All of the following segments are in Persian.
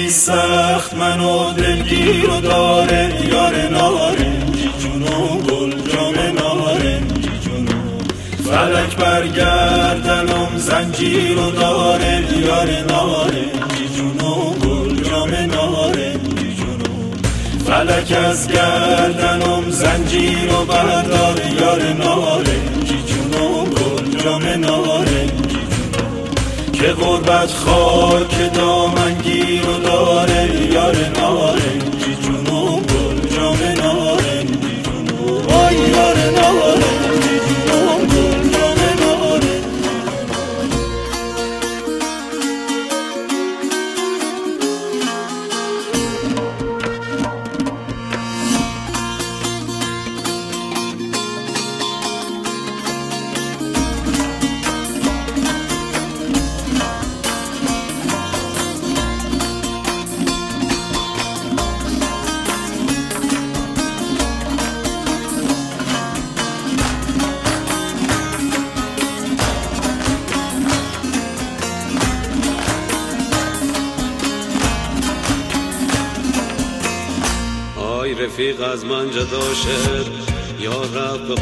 سخت منو دلگیر و داره یار نارنجی جونم گل جام نارنجی جونم فلک برگردنم زنجیر و داره یار نارنجی جونم گل جام نارنجی جونم فلک از گردنم زنجیر و بردار یار نارنجی جونم گل جام نارنجی که غربت خاک دامنگیر و داره یار نارنجی جونم گل جام نارنجی جونم آی یار نارنجی جونم گل جام نارنجی رفیق از من جدا شد یا رب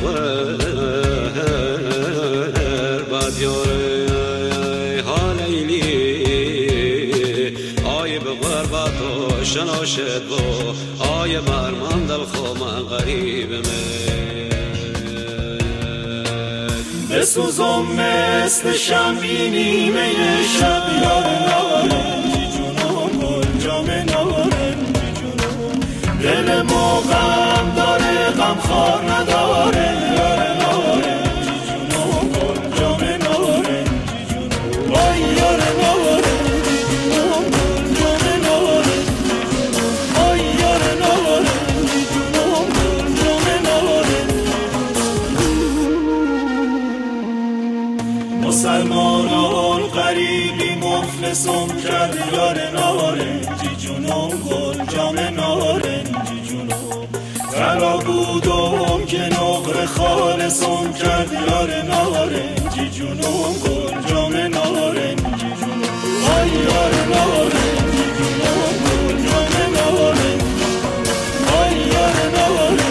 بعد یار حالیلی آی به غربت و شنا شد و آی بر من دل خو من غریب بسوزم مثل شمعی نیمه شب یار نارنجی جونم گل جام نارنجی جونم دل ما غم داره غم خار نداره یار نارنجی جونم گل جام نارنجی جونم وای یار نارنجی جونم گل جام نارنجی جونم وای یار نارنجی جونم گل جام نارنجی مسلمانان غریبی مفلسم کرد یار نارنجی جونم گل جام نارنجی جونم ترا بودم که نقر خالصم کرد یار نارنجی جونم گل جام نارنجی جونم آی یار نارنجی جونم گل جام نارنجی آی یار نارنجی